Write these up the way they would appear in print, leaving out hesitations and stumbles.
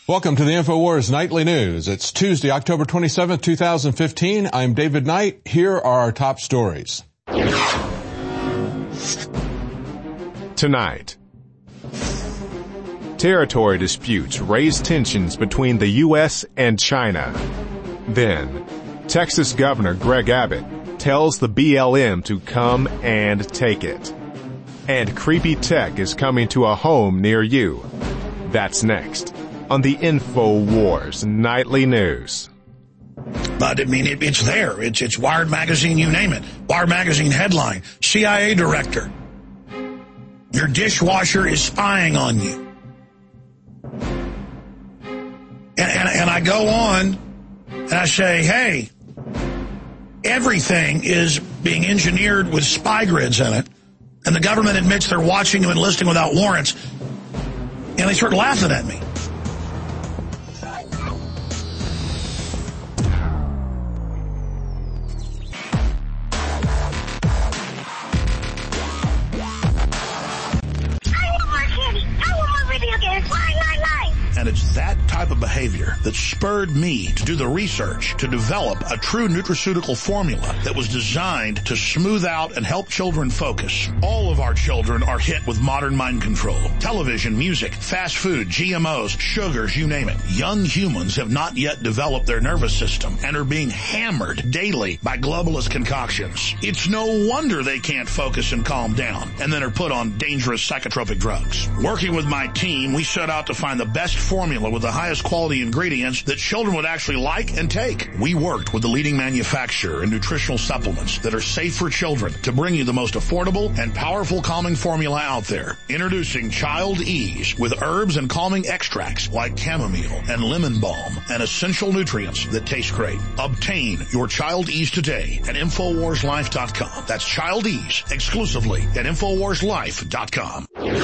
Welcome to the InfoWars Nightly News. It's Tuesday, October 27th, 2015. I'm David Knight. Here are our top stories. Tonight, territory disputes raise tensions between the U.S. and China. Then, Texas Governor Greg Abbott tells the BLM to come and take it. And creepy tech is coming to a home near you. That's next on the InfoWars Nightly News. But, I mean, it's there. It's Wired Magazine, you name it. Wired Magazine headline, CIA director. Your dishwasher is spying on you. And I go on and I say, hey, everything is being engineered with spy grids in it. And the government admits they're watching you and listening without warrants. And they start laughing at me. And it's that type of behavior that spurred me to do the research to develop a true nutraceutical formula that was designed to smooth out and help children focus. All of our children are hit with modern mind control. Television, music, fast food, GMOs, sugars, you name it. Young humans have not yet developed their nervous system and are being hammered daily by globalist concoctions. It's no wonder they can't focus and calm down and then are put on dangerous psychotropic drugs. Working with my team, we set out to find the best formula with the highest quality ingredients that children would actually like and take. We worked with the leading manufacturer in nutritional supplements that are safe for children to bring you the most affordable and powerful calming formula out there. Introducing Child Ease with herbs and calming extracts like chamomile and lemon balm and essential nutrients that taste great. Obtain your Child Ease today at InfoWarsLife.com. That's Child Ease exclusively at InfoWarsLife.com.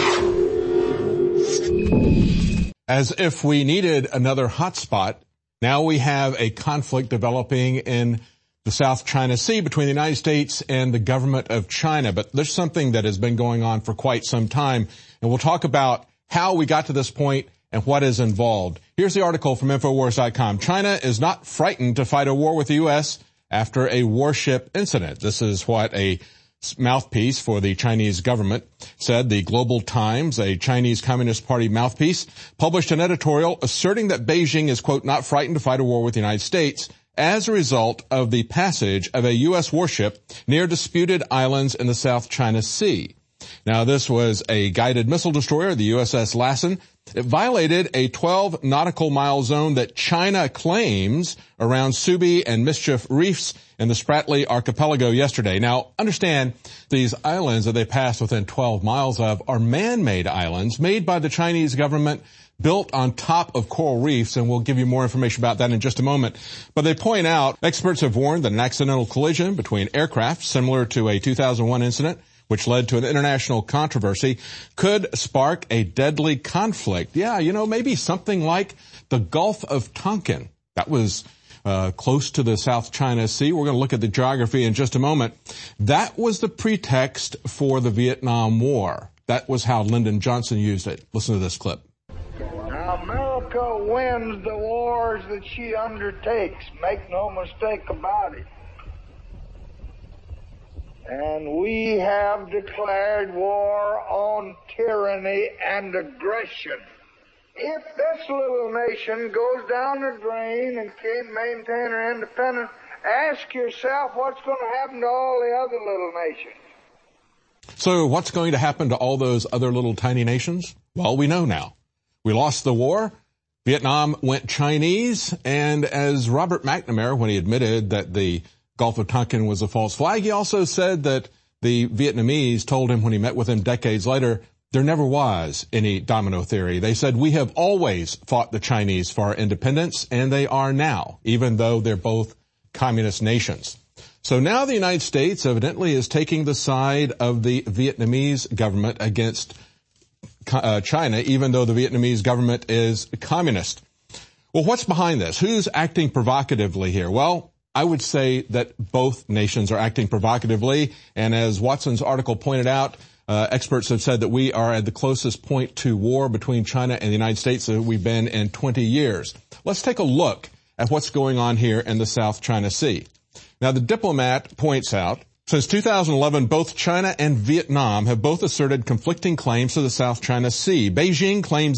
As if we needed another hotspot, now we have a conflict developing in the South China Sea between the United States and the government of China. But there's something that has been going on for quite some time, and we'll talk about how we got to this point and what is involved. Here's the article from Infowars.com. China is not frightened to fight a war with the U.S. after a warship incident. This is what a mouthpiece for the Chinese government said. The Global Times, a Chinese Communist Party mouthpiece, published an editorial asserting that Beijing is, quote, not frightened to fight a war with the United States as a result of the passage of a U.S. warship near disputed islands in the South China Sea. Now, this was a guided missile destroyer, the USS Lassen. It violated a 12 nautical mile zone that China claims around Subi and Mischief Reefs in the Spratly Archipelago yesterday. Now, understand, these islands that they passed within 12 miles of are man-made islands made by the Chinese government, built on top of coral reefs, and we'll give you more information about that in just a moment. But they point out, experts have warned that an accidental collision between aircraft, similar to a 2001 incident, which led to an international controversy, could spark a deadly conflict. Yeah, maybe something like the Gulf of Tonkin. That was close to the South China Sea. We're going to look at the geography in just a moment. That was the pretext for the Vietnam War. That was how Lyndon Johnson used it. Listen to this clip. Now, America wins the wars that she undertakes. Make no mistake about it. And we have declared war on tyranny and aggression. If this little nation goes down the drain and can't maintain her independence, ask yourself what's going to happen to all the other little nations. So what's going to happen to all those other little tiny nations? Well, we know now. We lost the war. Vietnam went Chinese. And as Robert McNamara, when he admitted that the Gulf of Tonkin was a false flag, he also said that the Vietnamese told him when he met with him decades later, there never was any domino theory. They said, we have always fought the Chinese for our independence, and they are now, even though they're both communist nations. So now the United States evidently is taking the side of the Vietnamese government against China, even though the Vietnamese government is communist. Well, what's behind this? Who's acting provocatively here? Well, I would say that both nations are acting provocatively, and as Watson's article pointed out, Experts have said that we are at the closest point to war between China and the United States that we've been in 20 years. Let's take a look at what's going on here in the South China Sea. Now, the Diplomat points out, since 2011, both China and Vietnam have both asserted conflicting claims to the South China Sea. Beijing claims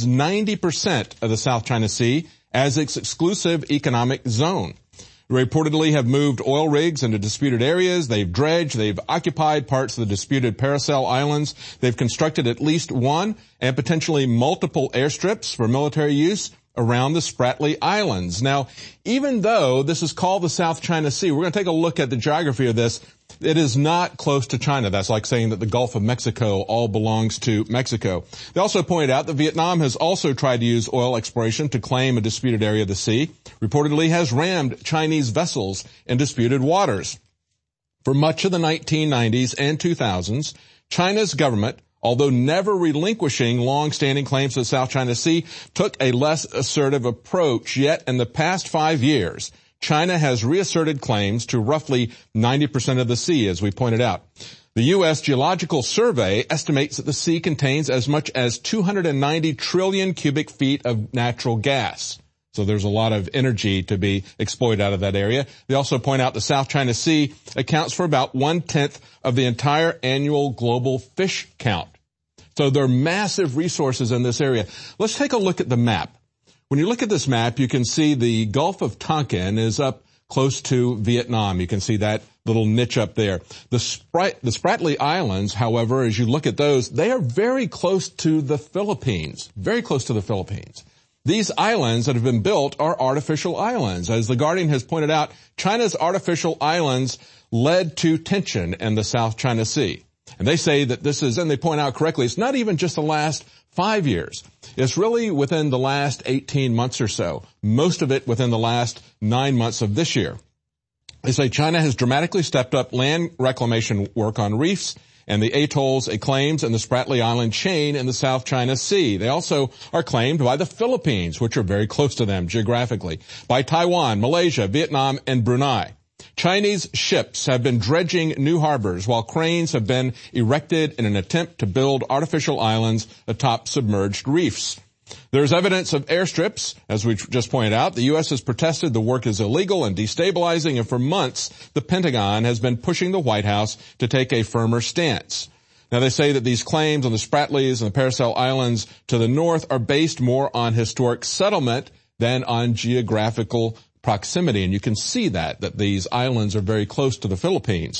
90% of the South China Sea as its exclusive economic zone. They reportedly have moved oil rigs into disputed areas. They've dredged. They've occupied parts of the disputed Paracel Islands. They've constructed at least one and potentially multiple airstrips for military use around the Spratly Islands. Now, even though this is called the South China Sea, we're going to take a look at the geography of this. It is not close to China. That's like saying that the Gulf of Mexico all belongs to Mexico. They also pointed out that Vietnam has also tried to use oil exploration to claim a disputed area of the sea, reportedly has rammed Chinese vessels in disputed waters. For much of the 1990s and 2000s, China's government, although never relinquishing long-standing claims to the South China Sea, took a less assertive approach. Yet in the past 5 years, China has reasserted claims to roughly 90% of the sea, as we pointed out. The U.S. Geological Survey estimates that the sea contains as much as 290 trillion cubic feet of natural gas. So there's a lot of energy to be exploited out of that area. They also point out the South China Sea accounts for about 1/10 of the entire annual global fish count. So there are massive resources in this area. Let's take a look at the map. When you look at this map, you can see the Gulf of Tonkin is up close to Vietnam. You can see that little niche up there. The Spratly Islands, however, as you look at those, they are very close to the Philippines, very close to the Philippines. These islands that have been built are artificial islands. As The Guardian has pointed out, China's artificial islands led to tension in the South China Sea. And they say that this is, and they point out correctly, it's not even just the last 5 years. It's really within the last 18 months or so, most of it within the last 9 months of this year. They say China has dramatically stepped up land reclamation work on reefs and the atolls it claims in the Spratly Island chain in the South China Sea. They also are claimed by the Philippines, which are very close to them geographically, by Taiwan, Malaysia, Vietnam, and Brunei. Chinese ships have been dredging new harbors while cranes have been erected in an attempt to build artificial islands atop submerged reefs. There's evidence of airstrips. As we just pointed out, the U.S. has protested the work is illegal and destabilizing, and for months, the Pentagon has been pushing the White House to take a firmer stance. Now, they say that these claims on the Spratlys and the Paracel Islands to the north are based more on historic settlement than on geographical proximity, and you can see that these islands are very close to the Philippines.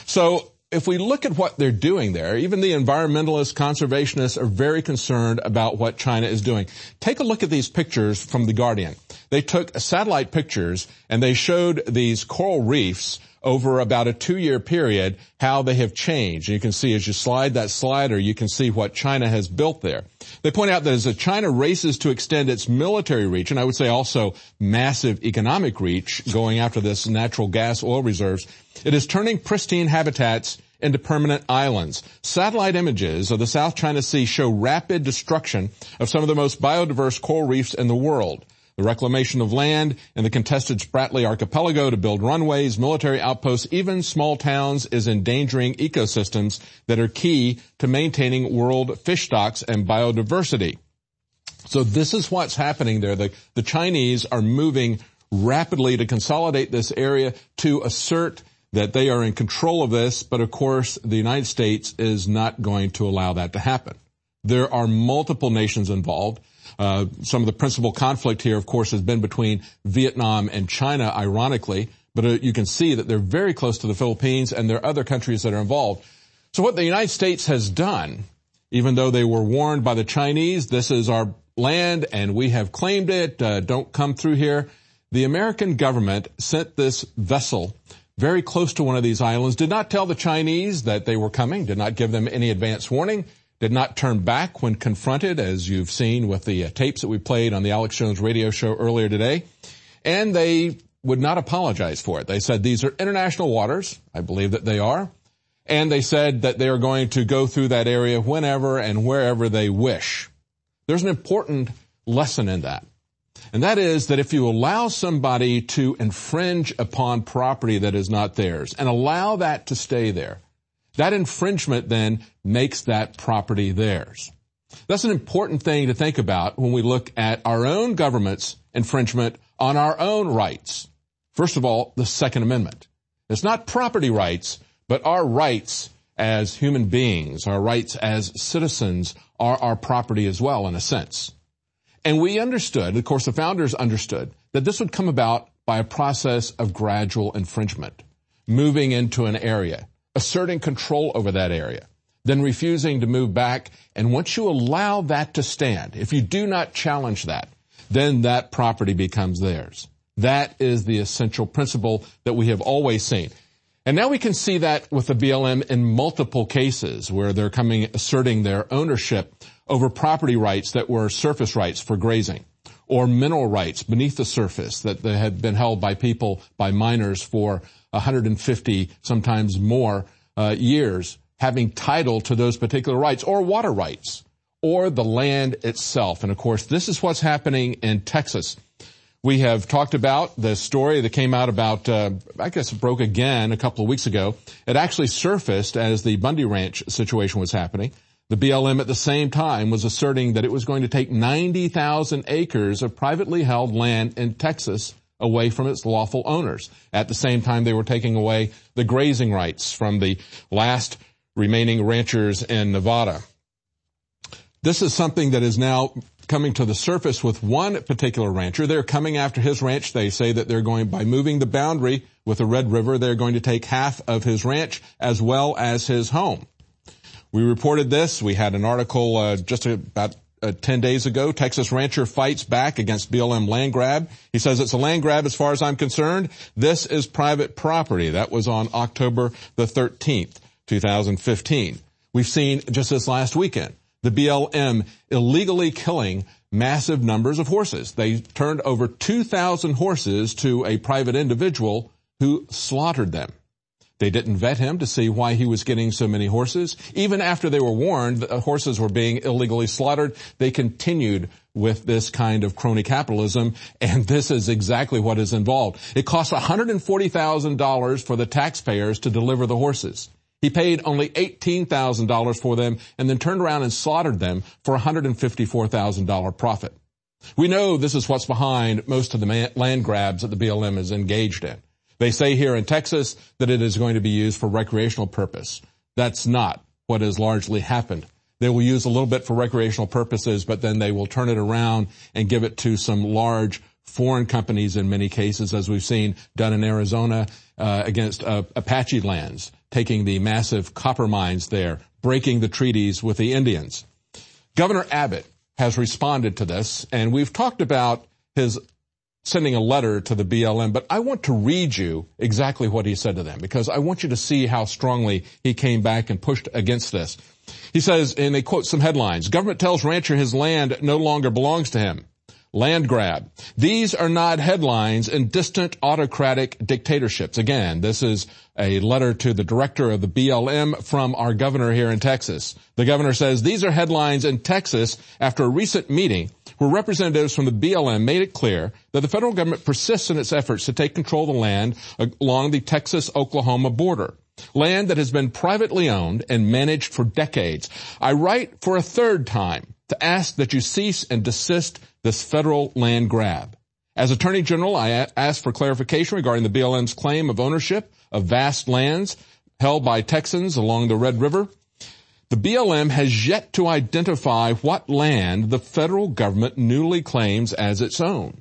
So if we look at what they're doing there, even the environmentalists, conservationists are very concerned about what China is doing. Take a look at these pictures from The Guardian. They took satellite pictures and they showed these coral reefs over about a 2-year period, how they have changed. And you can see as you slide that slider, you can see what China has built there. They point out that as China races to extend its military reach, and I would say also massive economic reach, going after this natural gas oil reserves, it is turning pristine habitats into permanent islands. Satellite images of the South China Sea show rapid destruction of some of the most biodiverse coral reefs in the world. The reclamation of land in the contested Spratly Archipelago to build runways, military outposts, even small towns is endangering ecosystems that are key to maintaining world fish stocks and biodiversity. So this is what's happening there. The Chinese are moving rapidly to consolidate this area, to assert that they are in control of this, but of course the United States is not going to allow that to happen. There are multiple nations involved. Some of the principal conflict here, of course, has been between Vietnam and China, ironically, but you can see that they're very close to the Philippines and there are other countries that are involved. So what the United States has done, even though they were warned by the Chinese, this is our land and we have claimed it, don't come through here, the American government sent this vessel very close to one of these islands, did not tell the Chinese that they were coming, did not give them any advance warning, did not turn back when confronted, as you've seen with the tapes that we played on the Alex Jones radio show earlier today. And they would not apologize for it. They said these are international waters. I believe that they are. And they said that they are going to go through that area whenever and wherever they wish. There's an important lesson in that. And that is that if you allow somebody to infringe upon property that is not theirs and allow that to stay there, That infringement then makes that property theirs. That's an important thing to think about when we look at our own government's infringement on our own rights. First of all, the Second Amendment. It's not property rights, but our rights as human beings, our rights as citizens are our property as well, in a sense. And we understood, of course the founders understood, that this would come about by a process of gradual infringement, moving into an area, asserting control over that area, then refusing to move back. And once you allow that to stand, if you do not challenge that, then that property becomes theirs. That is the essential principle that we have always seen. And now we can see that with the BLM in multiple cases where they're asserting their ownership over property rights that were surface rights for grazing, or mineral rights beneath the surface that they had been held by people, by miners for 150, sometimes more years, having title to those particular rights, or water rights, or the land itself. And of course, this is what's happening in Texas. We have talked about the story that came out about, I guess it broke again a couple of weeks ago. It actually surfaced as the Bundy Ranch situation was happening. The BLM at the same time was asserting that it was going to take 90,000 acres of privately held land in Texas away from its lawful owners. At the same time, they were taking away the grazing rights from the last remaining ranchers in Nevada. This is something that is now coming to the surface with one particular rancher. They're coming after his ranch. They say that they're going, by moving the boundary with the Red River, they're going to take half of his ranch as well as his home. We reported this. We had an article just about 10 days ago. Texas rancher fights back against BLM land grab. He says it's a land grab as far as I'm concerned. This is private property. That was on October the 13th, 2015. We've seen just this last weekend the BLM illegally killing massive numbers of horses. They turned over 2,000 horses to a private individual who slaughtered them. They didn't vet him to see why he was getting so many horses. Even after they were warned that horses were being illegally slaughtered, they continued with this kind of crony capitalism, and this is exactly what is involved. It costs $140,000 for the taxpayers to deliver the horses. He paid only $18,000 for them and then turned around and slaughtered them for a $154,000 profit. We know this is what's behind most of the land grabs that the BLM is engaged in. They say here in Texas that it is going to be used for recreational purpose. That's not what has largely happened. They will use a little bit for recreational purposes, but then they will turn it around and give it to some large foreign companies in many cases, as we've seen done in Arizona against Apache lands, taking the massive copper mines there, breaking the treaties with the Indians. Governor Abbott has responded to this, and we've talked about his sending a letter to the BLM, but I want to read you exactly what he said to them, because I want you to see how strongly he came back and pushed against this. He says, and they quote some headlines, government tells rancher his land no longer belongs to him. Land grab. These are not headlines in distant autocratic dictatorships. Again, this is a letter to the director of the BLM from our governor here in Texas. The governor says these are headlines in Texas after a recent meeting where representatives from the BLM made it clear that the federal government persists in its efforts to take control of the land along the Texas-Oklahoma border. Land that has been privately owned and managed for decades. I write for a third time to ask that you cease and desist this federal land grab. As Attorney General, I asked for clarification regarding the BLM's claim of ownership of vast lands held by Texans along the Red River. The BLM has yet to identify what land the federal government newly claims as its own.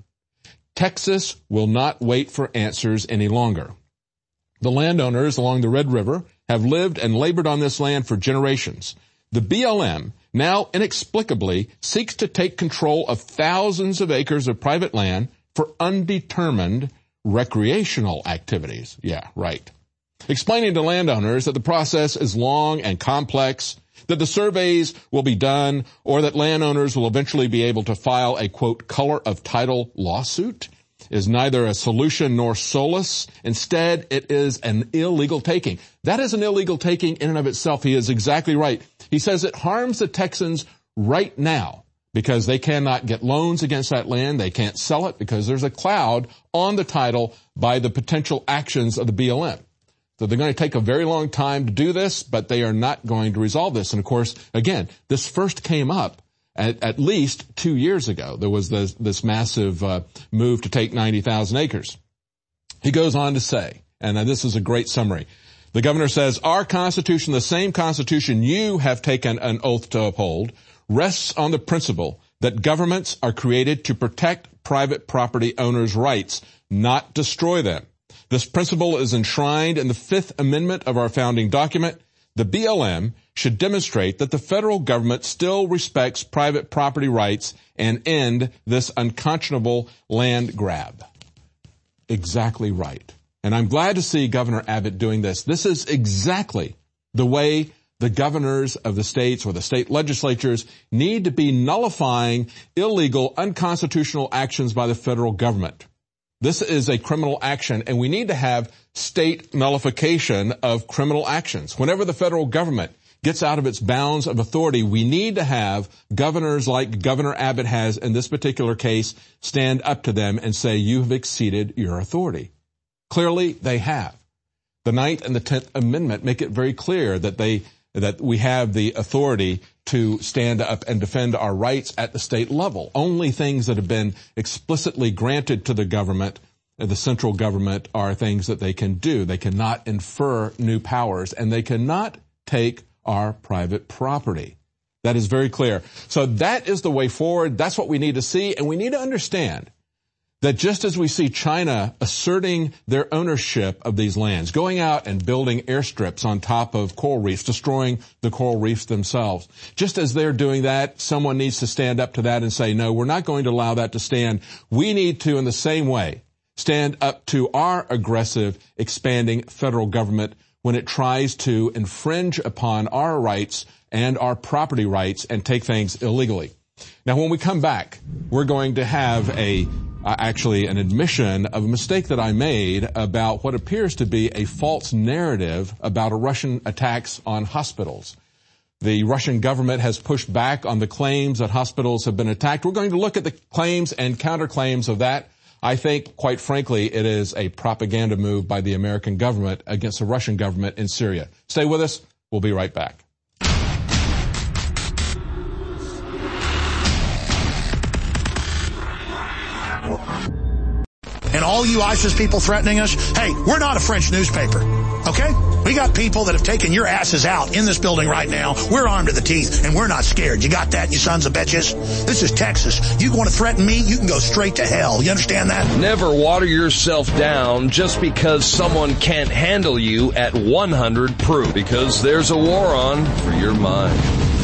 Texas will not wait for answers any longer. The landowners along the Red River have lived and labored on this land for generations. The BLM now inexplicably seeks to take control of thousands of acres of private land for undetermined recreational activities. Yeah, right. Explaining to landowners that the process is long and complex, that the surveys will be done, or that landowners will eventually be able to file a, quote, color of title lawsuit is neither a solution nor solace. Instead, it is an illegal taking. That is an illegal taking in and of itself. He is exactly right. He says it harms the Texans right now because they cannot get loans against that land. They can't sell it because there's a cloud on the title by the potential actions of the BLM. So they're going to take a very long time to do this, but they are not going to resolve this. And of course, again, this first came up at least 2 years ago. There was this massive move to take 90,000 acres. He goes on to say, and this is a great summary, the governor says, our Constitution, the same Constitution you have taken an oath to uphold, rests on the principle that governments are created to protect private property owners' rights, not destroy them. This principle is enshrined in the Fifth Amendment of our founding document. The BLM should demonstrate that the federal government still respects private property rights and end this unconscionable land grab. Exactly right. And I'm glad to see Governor Abbott doing this. This is exactly the way the governors of the states or the state legislatures need to be nullifying illegal, unconstitutional actions by the federal government. This is a criminal action, and we need to have state nullification of criminal actions. Whenever the federal government gets out of its bounds of authority, we need to have governors like Governor Abbott has in this particular case stand up to them and say, you have exceeded your authority. Clearly, they have. The Ninth and the 10th Amendment make it very clear that we have the authority to stand up and defend our rights at the state level. Only things that have been explicitly granted to the government, the central government, are things that they can do. They cannot infer new powers, and they cannot take our private property. That is very clear. So that is the way forward. That's what we need to see, and we need to understand that just as we see China asserting their ownership of these lands, going out and building airstrips on top of coral reefs, destroying the coral reefs themselves, just as they're doing that, someone needs to stand up to that and say, no, we're not going to allow that to stand. We need to, in the same way, stand up to our aggressive, expanding federal government when it tries to infringe upon our rights and our property rights and take things illegally. Now, when we come back, we're going to have actually an admission of a mistake that I made about what appears to be a false narrative about Russian attacks on hospitals. The Russian government has pushed back on the claims that hospitals have been attacked. We're going to look at the claims and counterclaims of that. I think, quite frankly, it is a propaganda move by the American government against the Russian government in Syria. Stay with us. We'll be right back. And all you ISIS people threatening us, hey, we're not a French newspaper, okay? We got people that have taken your asses out in this building right now. We're armed to the teeth, and we're not scared. You got that, you sons of bitches? This is Texas. You want to threaten me, you can go straight to hell. You understand that? Never water yourself down just because someone can't handle you at 100 proof, because there's a war on for your mind.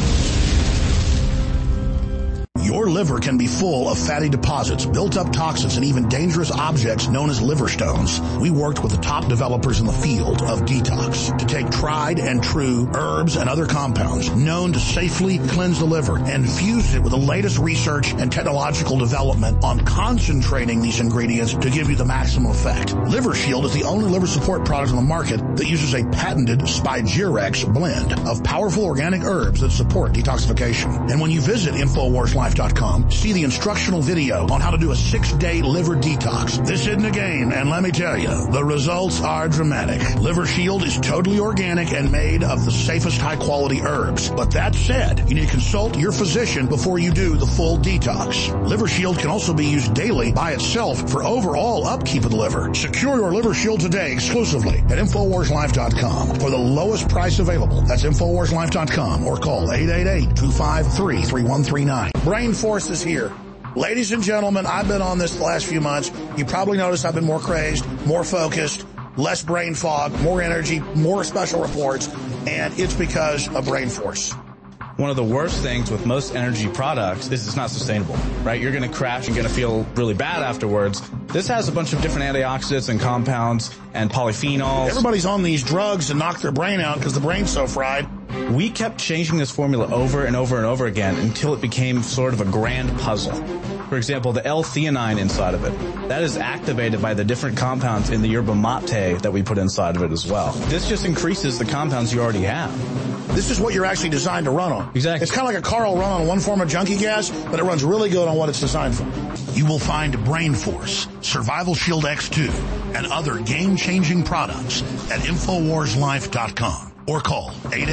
Your liver can be full of fatty deposits, built-up toxins, and even dangerous objects known as liver stones. We worked with the top developers in the field of detox to take tried and true herbs and other compounds known to safely cleanse the liver and fuse it with the latest research and technological development on concentrating these ingredients to give you the maximum effect. Liver Shield is the only liver support product on the market that uses a patented Spigirex blend of powerful organic herbs that support detoxification. And when you visit InfoWarsLife.com, see the instructional video on how to do a 6-day liver detox. This isn't a game, and let me tell you, the results are dramatic. Liver Shield is totally organic and made of the safest high-quality herbs. But that said, you need to consult your physician before you do the full detox. Liver Shield can also be used daily by itself for overall upkeep of the liver. Secure your Liver Shield today exclusively at InfoWarsLife.com for the lowest price available. That's InfoWarsLife.com or call 888-253-3139. Brain Force is here. Ladies and gentlemen, I've been on this the last few months. You probably noticed I've been more crazed, more focused, less brain fog, more energy, more special reports, and it's because of Brain Force. One of the worst things with most energy products is it's not sustainable, right? You're going to crash and going to feel really bad afterwards. This has a bunch of different antioxidants and compounds and polyphenols. Everybody's on these drugs to knock their brain out because the brain's so fried. We kept changing this formula over and over and over again until it became sort of a grand puzzle. For example, the L-theanine inside of it, that is activated by the different compounds in the yerba mate that we put inside of it as well. This just increases the compounds you already have. This is what you're actually designed to run on. Exactly. It's kind of like a car will run on one form of junkie gas, but it runs really good on what it's designed for. You will find Brain Force, Survival Shield X2, and other game-changing products at InfoWarsLife.com or call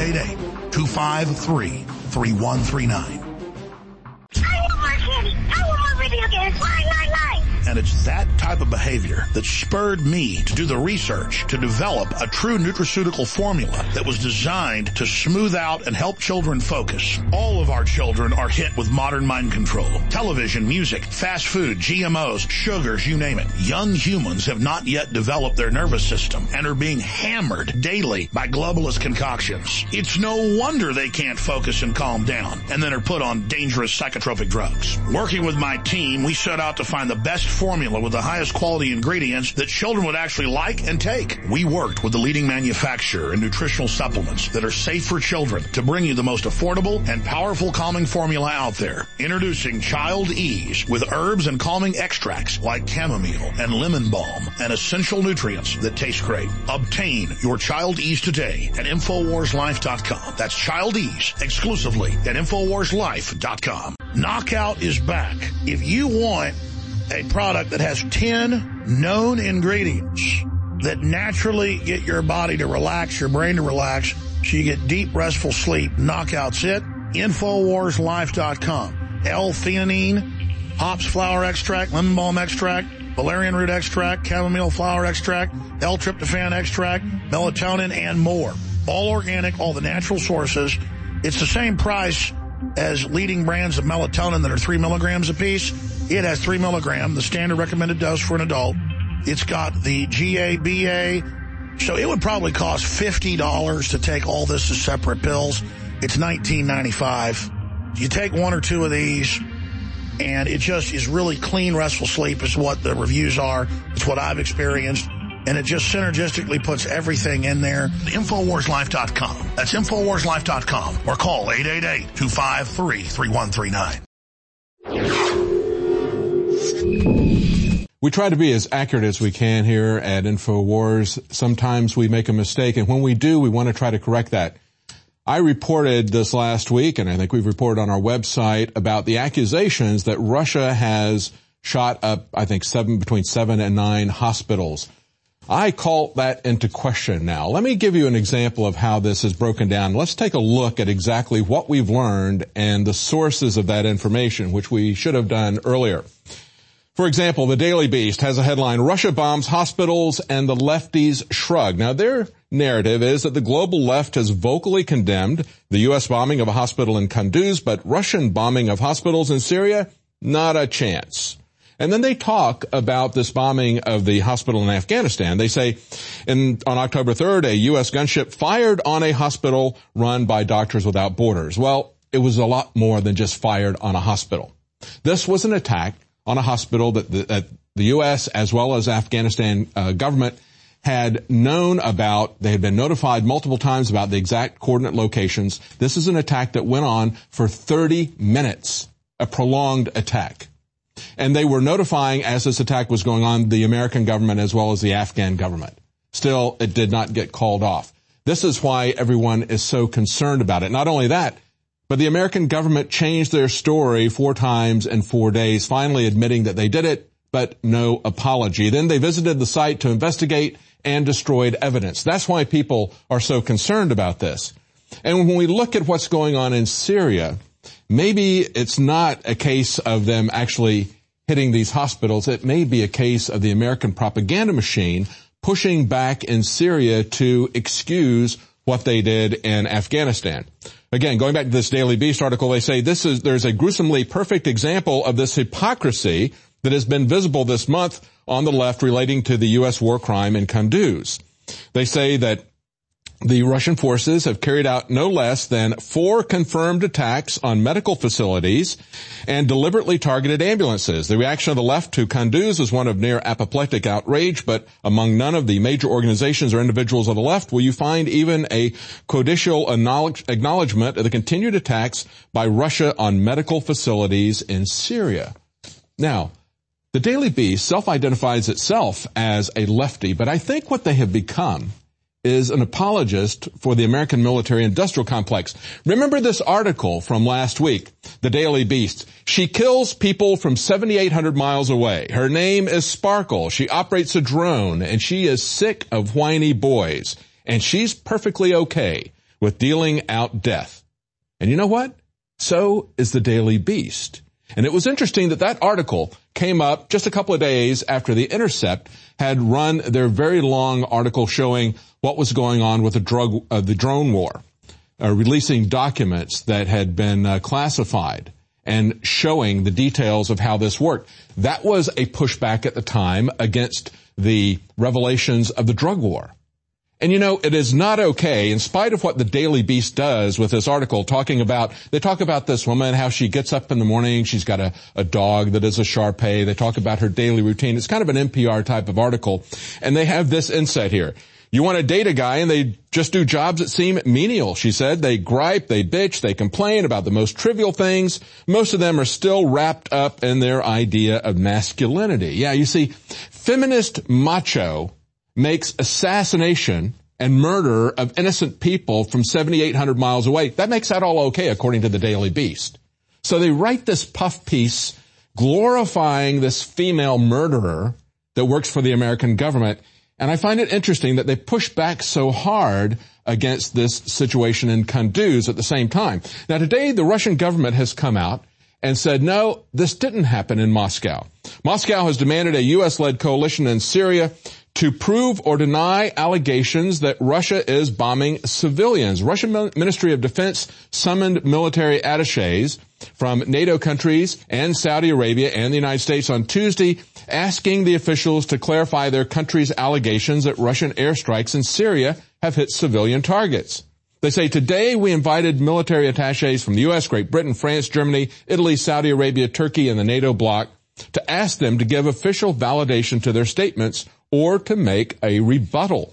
888-253-3139. I want more candy. I want more video games. Lie. And it's that type of behavior that spurred me to do the research to develop a true nutraceutical formula that was designed to smooth out and help children focus. All of our children are hit with modern mind control. Television, music, fast food, GMOs, sugars, you name it. Young humans have not yet developed their nervous system and are being hammered daily by globalist concoctions. It's no wonder they can't focus and calm down and then are put on dangerous psychotropic drugs. Working with my team, we set out to find the best formula with the highest quality ingredients that children would actually like and take. We worked with the leading manufacturer in nutritional supplements that are safe for children to bring you the most affordable and powerful calming formula out there. Introducing Child Ease with herbs and calming extracts like chamomile and lemon balm and essential nutrients that taste great. Obtain your Child Ease today at InfoWarsLife.com. That's Child Ease exclusively at InfoWarsLife.com. Knockout is back. If you want a product that has 10 known ingredients that naturally get your body to relax, your brain to relax, so you get deep, restful sleep, Knockout's it. InfoWarsLife.com. L-theanine, hops flower extract, lemon balm extract, valerian root extract, chamomile flower extract, L-tryptophan extract, melatonin, and more. All organic, all the natural sources. It's the same price as leading brands of melatonin that are 3 milligrams a piece. It has 3 milligrams, the standard recommended dose for an adult. It's got the GABA. So it would probably cost $50 to take all this as separate pills. It's $19.95. You take one or two of these, and it just is really clean, restful sleep is what the reviews are. It's what I've experienced. And it just synergistically puts everything in there. InfoWarsLife.com. That's InfoWarsLife.com. Or call 888-253-3139. We try to be as accurate as we can here at InfoWars. Sometimes we make a mistake, and when we do, we want to try to correct that. I reported this last week, and I think we've reported on our website, about the accusations that Russia has shot up, I think, between 7 and 9 hospitals. I call that into question now. Let me give you an example of how this is broken down. Let's take a look at exactly what we've learned and the sources of that information, which we should have done earlier. For example, the Daily Beast has a headline, Russia bombs hospitals and the lefties shrug. Now, their narrative is that the global left has vocally condemned the U.S. bombing of a hospital in Kunduz, but Russian bombing of hospitals in Syria, not a chance. And then they talk about this bombing of the hospital in Afghanistan. They say on October 3rd, a U.S. gunship fired on a hospital run by Doctors Without Borders. Well, it was a lot more than just fired on a hospital. This was an attack on a hospital that the U.S. as well as Afghanistan government had known about. They had been notified multiple times about the exact coordinate locations. This is an attack that went on for 30 minutes, a prolonged attack. And they were notifying, as this attack was going on, the American government as well as the Afghan government. Still, it did not get called off. This is why everyone is so concerned about it. Not only that, but the American government changed their story 4 times in 4 days, finally admitting that they did it, but no apology. Then they visited the site to investigate and destroyed evidence. That's why people are so concerned about this. And when we look at what's going on in Syria, maybe it's not a case of them actually hitting these hospitals. It may be a case of the American propaganda machine pushing back in Syria to excuse what they did in Afghanistan. Again, going back to this Daily Beast article, they say there's a gruesomely perfect example of this hypocrisy that has been visible this month on the left relating to the U.S. war crime in Kunduz. They say that the Russian forces have carried out no less than 4 confirmed attacks on medical facilities and deliberately targeted ambulances. The reaction of the left to Kunduz is one of near apoplectic outrage, but among none of the major organizations or individuals of the left will you find even a codicial acknowledgement of the continued attacks by Russia on medical facilities in Syria. Now, the Daily Beast self-identifies itself as a lefty, but I think what they have become is an apologist for the American military-industrial complex. Remember this article from last week, the Daily Beast. She kills people from 7,800 miles away. Her name is Sparkle. She operates a drone, and she is sick of whiny boys. And she's perfectly okay with dealing out death. And you know what? So is the Daily Beast. And it was interesting that that article came up just a couple of days after The Intercept had run their very long article showing what was going on with the drone war, releasing documents that had been classified and showing the details of how this worked. That was a pushback at the time against the revelations of the drug war. And you know, it is not okay, in spite of what the Daily Beast does with this article, they talk about this woman, how she gets up in the morning, she's got a dog that is a Shar-Pei, they talk about her daily routine. It's kind of an NPR type of article, and they have this insight here. You want to date a guy and they just do jobs that seem menial, she said. They gripe, they bitch, they complain about the most trivial things. Most of them are still wrapped up in their idea of masculinity. Yeah, you see, feminist macho makes assassination and murder of innocent people from 7,800 miles away. That makes that all okay, according to the Daily Beast. So they write this puff piece glorifying this female murderer that works for the American government. And I find it interesting that they push back so hard against this situation in Kunduz at the same time. Now today, the Russian government has come out and said, no, this didn't happen in Moscow. Moscow has demanded a U.S.-led coalition in Syria to prove or deny allegations that Russia is bombing civilians. Russian Ministry of Defense summoned military attachés from NATO countries and Saudi Arabia and the United States on Tuesday, asking the officials to clarify their country's allegations that Russian airstrikes in Syria have hit civilian targets. They say, today we invited military attachés from the U.S., Great Britain, France, Germany, Italy, Saudi Arabia, Turkey, and the NATO bloc to ask them to give official validation to their statements or to make a rebuttal.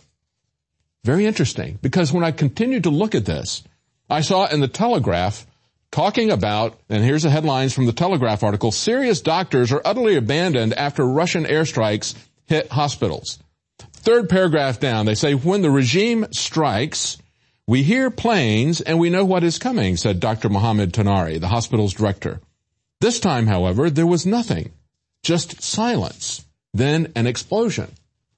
Very interesting, because when I continued to look at this, I saw in the Telegraph talking about, and here's the headlines from the Telegraph article, Syria's doctors are utterly abandoned after Russian airstrikes hit hospitals. Third paragraph down, they say, when the regime strikes, we hear planes and we know what is coming, said Dr. Mohammed Tanari, the hospital's director. This time, however, there was nothing, just silence, then an explosion.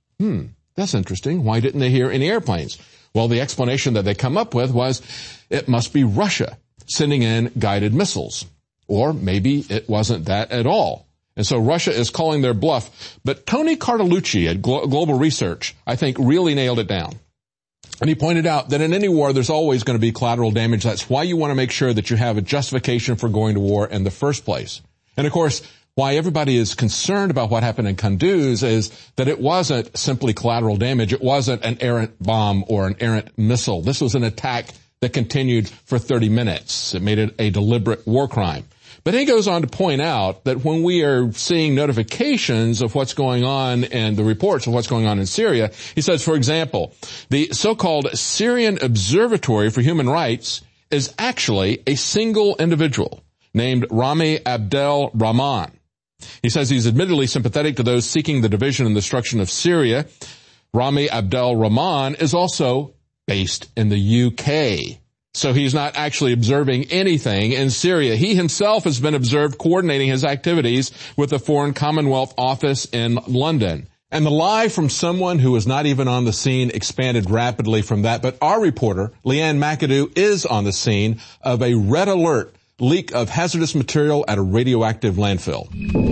That's interesting. Why didn't they hear any airplanes? Well, the explanation that they come up with was it must be Russia sending in guided missiles. Or maybe it wasn't that at all. And so Russia is calling their bluff. But Tony Cartolucci at Global Research, I think, really nailed it down. And he pointed out that in any war, there's always going to be collateral damage. That's why you want to make sure that you have a justification for going to war in the first place. And of course, why everybody is concerned about what happened in Kunduz is that it wasn't simply collateral damage. It wasn't an errant bomb or an errant missile. This was an attack that continued for 30 minutes. It made it a deliberate war crime. But he goes on to point out that when we are seeing notifications of what's going on and the reports of what's going on in Syria, he says, for example, the so-called Syrian Observatory for Human Rights is actually a single individual named Rami Abdel Rahman. He says he's admittedly sympathetic to those seeking the division and destruction of Syria. Rami Abdel Rahman is also based in the UK. So he's not actually observing anything in Syria. He himself has been observed coordinating his activities with the Foreign Commonwealth Office in London. And the lie from someone who was not even on the scene expanded rapidly from that. But our reporter, Leanne McAdoo, is on the scene of a red alert leak of hazardous material at a radioactive landfill.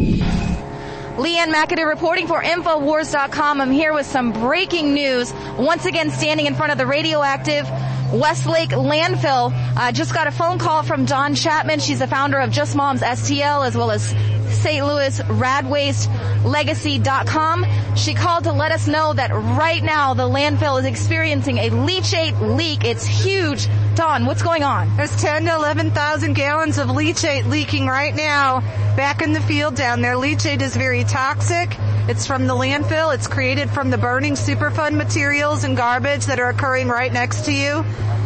Leanne McAdoo reporting for Infowars.com. I'm here with some breaking news. Once again, standing in front of the radioactive Westlake landfill. Just got a phone call from Dawn Chapman. She's the founder of Just Moms STL as well as St. Louis RadWasteLegacy.com. She called to let us know that right now the landfill is experiencing a leachate leak. It's huge. Dawn, what's going on? There's 10 to 11,000 gallons of leachate leaking right now back in the field down there. Leachate is very toxic. It's from the landfill. It's created from the burning Superfund materials and garbage that are occurring right next to you.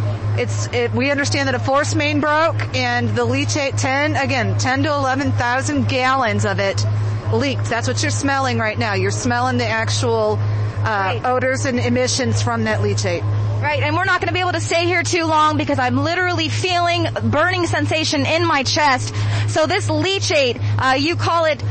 We understand that a force main broke and the leachate 10 to 11,000 gallons of it leaked. That's what you're smelling right now. You're smelling the actual odors and emissions from that leachate. Right, and we're not going to be able to stay here too long because I'm literally feeling burning sensation in my chest. So this leachate, you call it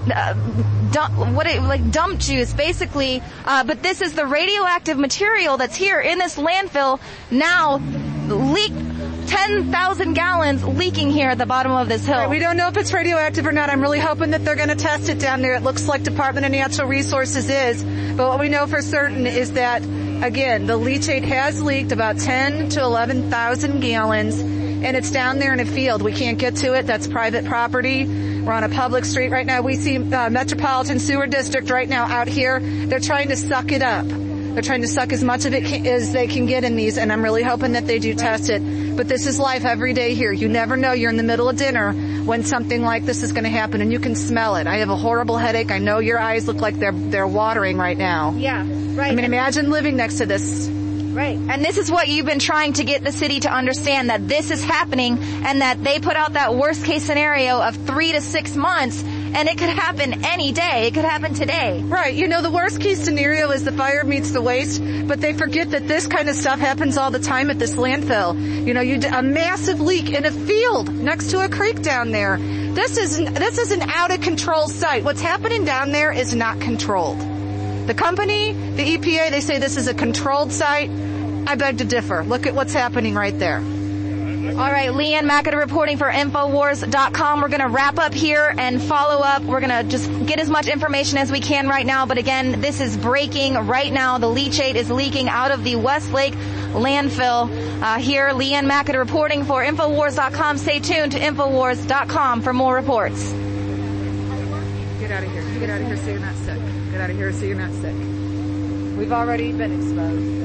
dump juice, basically. But this is the radioactive material that's here in this landfill now leaked. 10,000 gallons leaking here at the bottom of this hill. Right, we don't know if it's radioactive or not. I'm really hoping that they're going to test it down there. It looks like Department of Natural Resources is. But what we know for certain is that, again, the leachate has leaked about 10 to 11,000 gallons, and it's down there in a field. We can't get to it. That's private property. We're on a public street right now. We see Metropolitan Sewer District right now out here. They're trying to suck it up. They're trying to suck as much of it as they can get in these, and I'm really hoping that they do test it. But this is life every day here. You never know. You're in the middle of dinner when something like this is going to happen, and you can smell it. I have a horrible headache. I know your eyes look like they're watering right now. Yeah, right. I mean, imagine living next to this. Right. And this is what you've been trying to get the city to understand, that this is happening and that they put out that worst case scenario of 3 to 6 months. And it could happen any day. It could happen today. Right. You know, the worst case scenario is the fire meets the waste, but they forget that this kind of stuff happens all the time at this landfill. You know, a massive leak in a field next to a creek down there. This is an out of control site. What's happening down there is not controlled. The company, the EPA, they say this is a controlled site. I beg to differ. Look at what's happening right there. All right, Leanne McAdoo reporting for Infowars.com. We're going to wrap up here and follow up. We're going to just get as much information as we can right now. But again, this is breaking right now. The leachate is leaking out of the Westlake landfill. Here, Leanne McAdoo reporting for Infowars.com. Stay tuned to Infowars.com for more reports. Get out of here. Get out of here so you're not sick. Get out of here so you're not sick. We've already been exposed.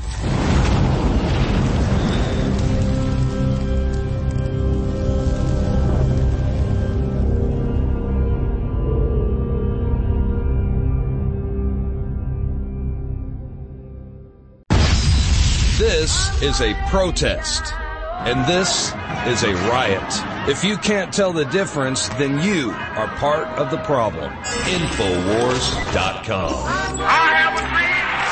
This is a protest, and this is a riot. If you can't tell the difference, then you are part of the problem. Infowars.com. I have a dream.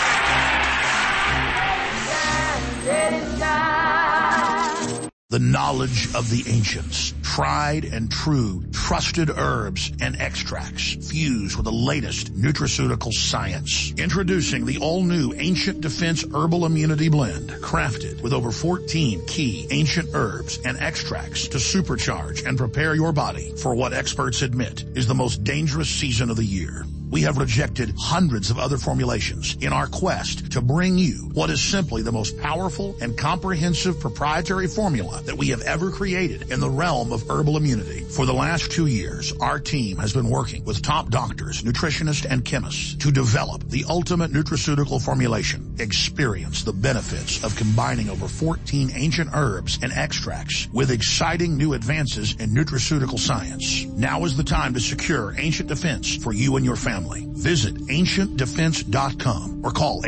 The knowledge of the ancients, tried and true, trusted herbs and extracts fused with the latest nutraceutical science. Introducing the all-new Ancient Defense Herbal Immunity Blend, crafted with over 14 key ancient herbs and extracts to supercharge and prepare your body for what experts admit is the most dangerous season of the year. We have rejected hundreds of other formulations in our quest to bring you what is simply the most powerful and comprehensive proprietary formula that we have ever created in the realm of herbal immunity. For the last 2 years, our team has been working with top doctors, nutritionists, and chemists to develop the ultimate nutraceutical formulation. Experience the benefits of combining over 14 ancient herbs and extracts with exciting new advances in nutraceutical science. Now is the time to secure Ancient Defense for you and your family. Visit AncientDefense.com or call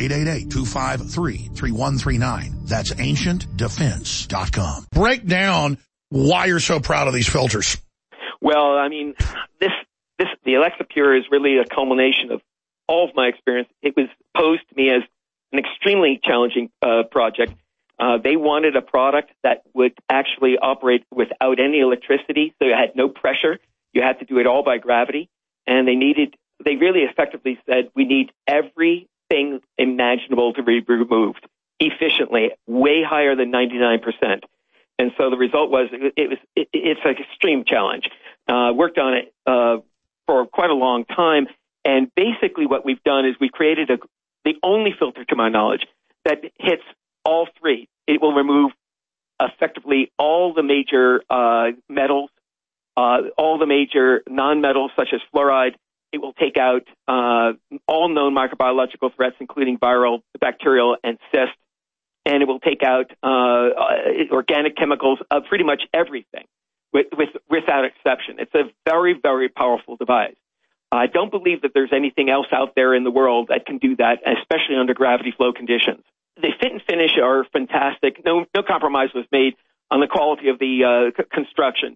888-253-3139. That's AncientDefense.com. Break down why you're so proud of these filters. Well, I mean, the Alexa Pure is really a culmination of all of my experience. It was posed to me as an extremely challenging project. They wanted a product that would actually operate without any electricity, so you had no pressure. You had to do it all by gravity, and they really effectively said, we need everything imaginable to be removed efficiently, way higher than 99%. And so the result was, it's an extreme challenge. Worked on it for quite a long time. And basically what we've done is we created the only filter, to my knowledge, that hits all three. It will remove effectively all the major metals, all the major non-metals such as fluoride. It will take out all known microbiological threats, including viral, bacterial, and cyst. And it will take out organic chemicals of pretty much everything, without exception. It's a very, very powerful device. I don't believe that there's anything else out there in the world that can do that, especially under gravity flow conditions. The fit and finish are fantastic. No compromise was made on the quality of the construction.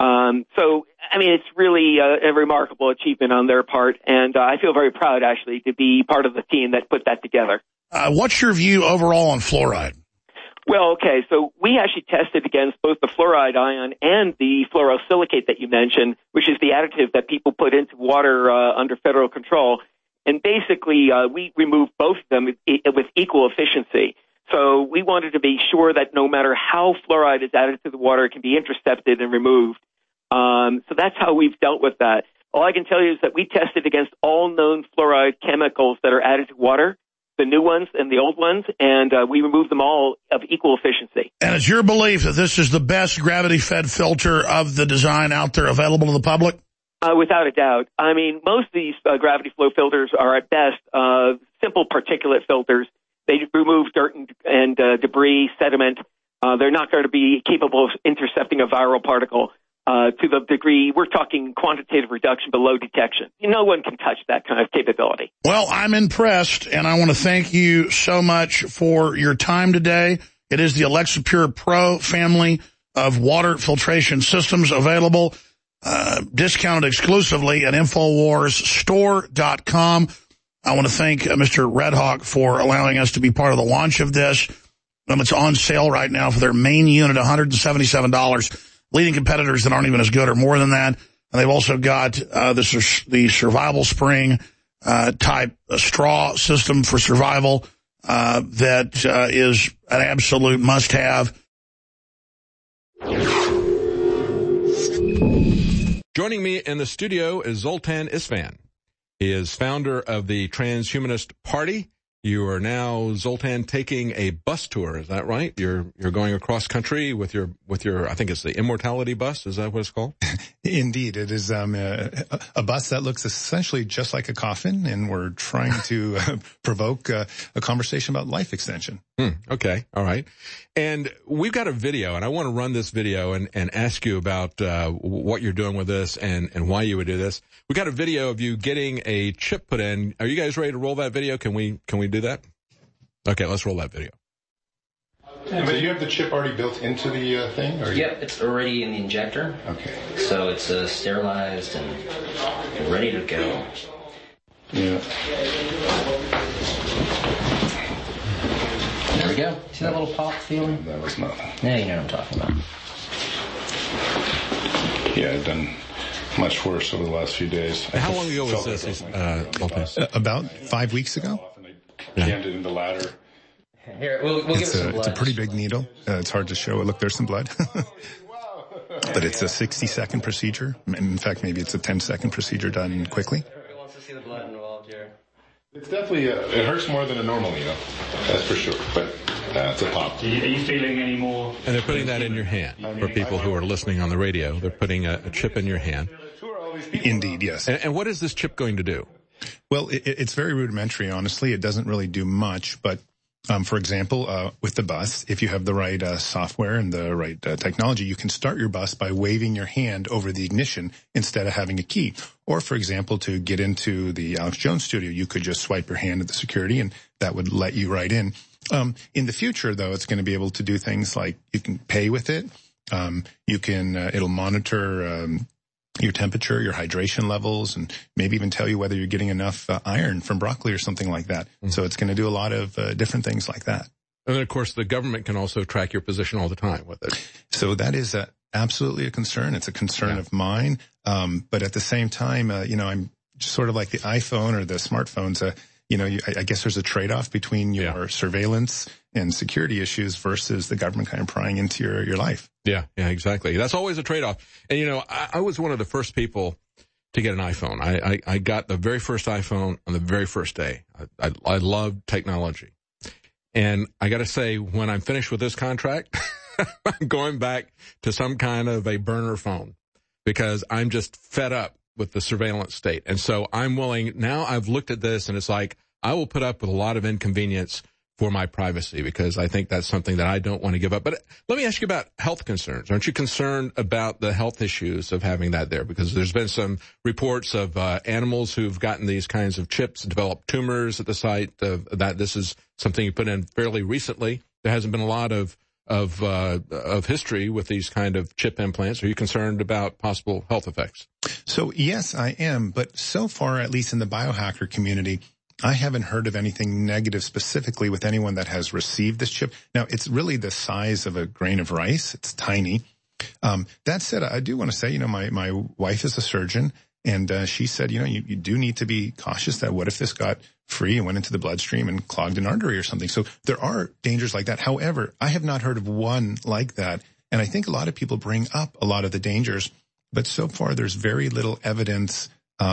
So, I mean, it's really a remarkable achievement on their part, and I feel very proud, actually, to be part of the team that put that together. What's your view overall on fluoride? Well, okay, so we actually tested against both the fluoride ion and the fluorosilicate that you mentioned, which is the additive that people put into water under federal control. And basically, we removed both of them with equal efficiency. So we wanted to be sure that no matter how fluoride is added to the water, it can be intercepted and removed. So that's how we've dealt with that. All I can tell you is that we tested against all known fluoride chemicals that are added to water, the new ones and the old ones, and we removed them all of equal efficiency. And it's your belief that this is the best gravity-fed filter of the design out there available to the public? Without a doubt. I mean, most of these gravity flow filters are at best simple particulate filters. They remove dirt and debris, sediment. They're not going to be capable of intercepting a viral particle to the degree we're talking quantitative reduction below detection. No one can touch that kind of capability. Well, I'm impressed, and I want to thank you so much for your time today. It is the Alexapure Pro family of water filtration systems available, discounted exclusively at InfoWarsStore.com. I want to thank Mr. Redhawk for allowing us to be part of the launch of this. It's on sale right now for their main unit, $177. Leading competitors that aren't even as good are more than that. And they've also got the Survival Spring type straw system for survival that is an absolute must-have. Joining me in the studio is Zoltan Isvan. He is founder of the Transhumanist Party. You are now, Zoltan, taking a bus tour. Is that right? You're going across country with your I think it's the Immortality bus. Is that what it's called? Indeed, it is a bus that looks essentially just like a coffin, and we're trying to provoke a conversation about life extension. Okay, all right. And we've got a video, and I want to run this video and ask you about what you're doing with this and why you would do this. We got a video of you getting a chip put in. Are you guys ready to roll that video? Can we do that? Okay, let's roll that video. Yeah, but you have the chip already built into the thing? Or Yep, it's already in the injector. Okay. So it's sterilized and ready to go. Yeah. There we go. See that little pop feeling? That was nothing. Yeah, you know what I'm talking about. Yeah, I've done much worse over the last few days. How long ago was this? About 5 weeks ago. Yeah. Jammed it in the ladder. Here, we'll give it some blood. It's a pretty big needle. It's hard to show. Look, there's some blood. But it's a 60-second procedure. In fact, maybe it's a 10-second procedure done quickly. Who wants to see the blood involved here? It's definitely, it hurts more than a normal needle. That's for sure. But it's a pop. Are you feeling any more? And they're putting that in your hand. For people who are listening on the radio, they're putting a chip in your hand. Indeed, yes. And what is this chip going to do? Well, it's very rudimentary, honestly. It doesn't really do much, but for example, with the bus, if you have the right software and the right technology, you can start your bus by waving your hand over the ignition instead of having a key. Or, for example, to get into the Alex Jones studio, you could just swipe your hand at the security and that would let you right in. In the future, though, it's going to be able to do things like you can pay with it. You can, it'll monitor your temperature, your hydration levels, and maybe even tell you whether you're getting enough iron from broccoli or something like that. Mm-hmm. So it's going to do a lot of different things like that. And then, of course, the government can also track your position all the time with it. So that is absolutely a concern. It's a concern of mine. But at the same time, I'm sort of like the iPhone or the smartphones. I guess there's a trade-off between your surveillance and security issues versus the government kind of prying into your life. Yeah, exactly. That's always a trade-off. And, I was one of the first people to get an iPhone. I got the very first iPhone on the very first day. I love technology. And I got to say, when I'm finished with this contract, I'm going back to some kind of a burner phone because I'm just fed up with the surveillance state. And so I'm willing, now I've looked at this and it's like, I will put up with a lot of inconvenience for my privacy because I think that's something that I don't want to give up. But let me ask you about health concerns. Aren't you concerned about the health issues of having that there? Because there's been some reports of animals who've gotten these kinds of chips, developed tumors at the site, that this is something you put in fairly recently. There hasn't been a lot of of history with these kind of chip implants. Are you concerned about possible health effects? So yes, I am. But so far, at least in the biohacker community, I haven't heard of anything negative specifically with anyone that has received this chip. Now, it's really the size of a grain of rice. It's tiny. That said, I do want to say, my wife is a surgeon, and she said, you do need to be cautious that what if this got free and went into the bloodstream and clogged an artery or something. So there are dangers like that. However, I have not heard of one like that. And I think a lot of people bring up a lot of the dangers, but so far there's very little evidence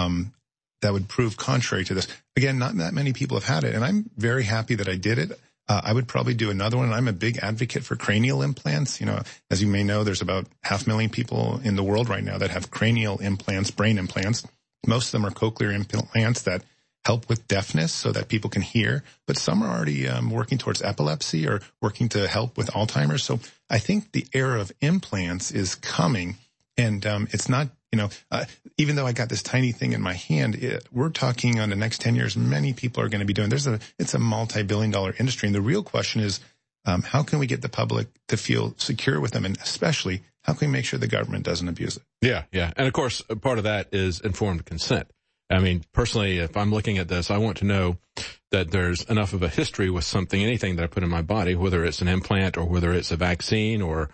that would prove contrary to this. Again, not that many people have had it, and I'm very happy that I did it. I would probably do another one. I'm a big advocate for cranial implants. As you may know, there's about 500,000 people in the world right now that have cranial implants, brain implants. Most of them are cochlear implants that help with deafness so that people can hear. But some are already working towards epilepsy or working to help with Alzheimer's. So I think the era of implants is coming, and it's not, even though I got this tiny thing in my hand, we're talking on the next 10 years, many people are going to be doing. It's a multi-billion-dollar industry. And the real question is, how can we get the public to feel secure with them? And especially, how can we make sure the government doesn't abuse it? Yeah. And of course, part of that is informed consent. I mean, personally, if I'm looking at this, I want to know that there's enough of a history with anything that I put in my body, whether it's an implant or whether it's a vaccine or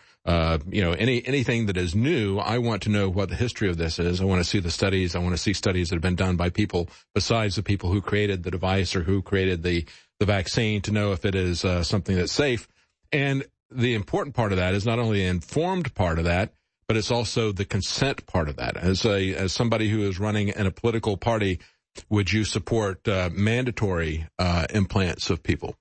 anything that is new. I want to know what the history of this is. I want to see the studies. I want to see studies that have been done by people besides the people who created the device or who created the vaccine to know if it is something that's safe. And the important part of that is not only the informed part of that, but it's also the consent part of that. As somebody who is running in a political party, would you support mandatory implants of people?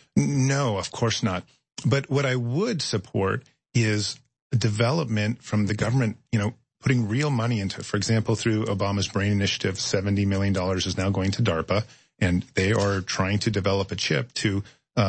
No, of course not. But what I would support is development from the government, putting real money into it. For example, through Obama's Brain Initiative, $70 million is now going to DARPA, and they are trying to develop a chip to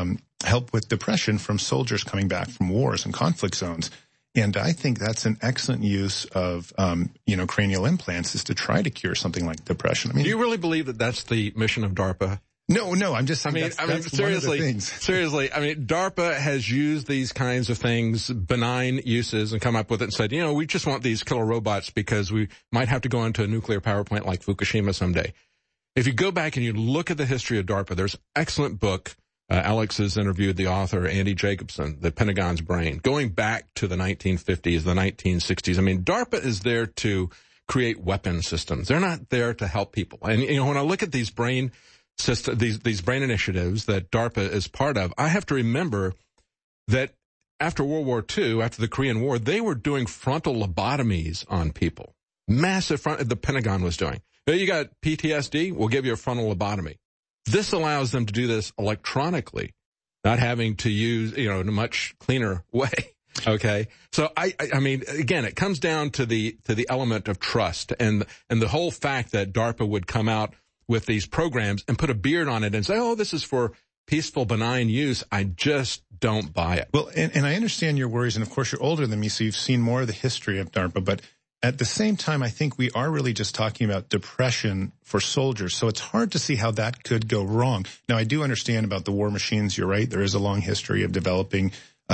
help with depression from soldiers coming back from wars and conflict zones. And I think that's an excellent use of, cranial implants, is to try to cure something like depression. I mean, do you really believe that that's the mission of DARPA? No, I'm just saying that's seriously, one of the things. Seriously, DARPA has used these kinds of things, benign uses, and come up with it and said, we just want these killer robots because we might have to go into a nuclear power plant like Fukushima someday. If you go back and you look at the history of DARPA, there's an excellent book. Alex has interviewed the author, Andy Jacobson, The Pentagon's Brain, going back to the 1950s, the 1960s. DARPA is there to create weapon systems. They're not there to help people. And, when I look at these brain system, these brain initiatives that DARPA is part of, I have to remember that after World War II, after the Korean War, they were doing frontal lobotomies on people. Massive the Pentagon was doing. You got PTSD, we'll give you a frontal lobotomy. This allows them to do this electronically, not having to use, in a much cleaner way. Okay. So again, it comes down to the element of trust and the whole fact that DARPA would come out with these programs and put a beard on it and say, oh, this is for peaceful, benign use. I just don't buy it. Well, and I understand your worries. And of course, you're older than me, so you've seen more of the history of DARPA. But at the same time, I think we are really just talking about depression for soldiers. So it's hard to see how that could go wrong. Now, I do understand about the war machines. You're right. There is a long history of developing,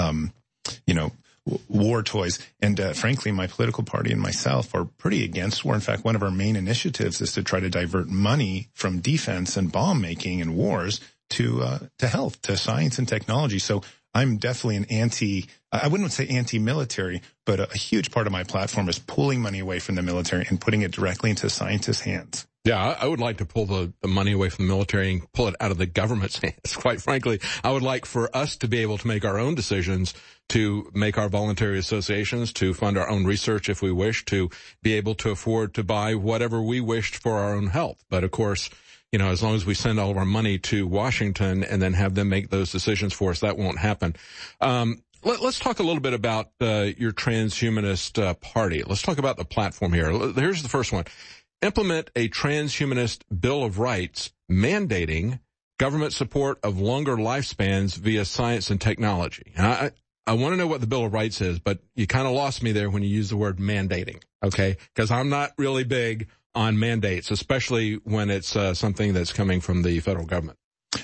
war toys. And frankly, my political party and myself are pretty against war. In fact, one of our main initiatives is to try to divert money from defense and bomb making and wars to health, to science and technology. So I'm definitely I wouldn't say anti-military, but a huge part of my platform is pulling money away from the military and putting it directly into scientists' hands. Yeah, I would like to pull the money away from the military and pull it out of the government's hands. Quite frankly, I would like for us to be able to make our own decisions, to make our voluntary associations, to fund our own research if we wish, to be able to afford to buy whatever we wished for our own health. But of course, as long as we send all of our money to Washington and then have them make those decisions for us, that won't happen. Let's talk a little bit about your transhumanist party. Let's talk about the platform here. Here's the first one. Implement a transhumanist Bill of Rights mandating government support of longer lifespans via science and technology. I want to know what the Bill of Rights is, but you kind of lost me there when you use the word mandating, okay? Because I'm not really big on mandates, especially when it's something that's coming from the federal government.